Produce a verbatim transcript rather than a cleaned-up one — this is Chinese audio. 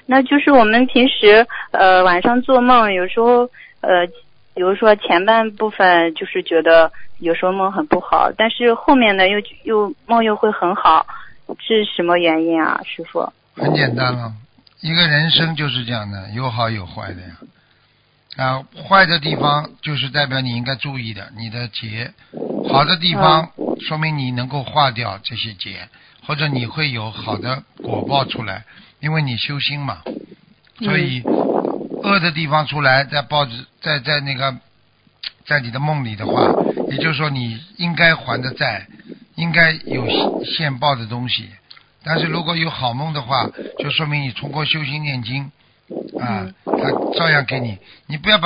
那就是我们平时呃晚上做梦，有时候呃，比如说前半部分就是觉得有时候梦很不好，但是后面呢又又梦又会很好，是什么原因啊，师傅？ 很简单了，一个人生就是这样的，有好有坏的呀。啊，坏的地方就是代表你应该注意的，你的劫；好的地方说明你能够化掉这些劫，或者你会有好的果报出来，因为你修心嘛。所以恶的地方出来，在报纸，在在那个，在你的梦里的话，也就是说你应该还的债，应该有现报的东西。但是如果有好梦的话，就说明你通过修心念经啊，他照样给你。你不要把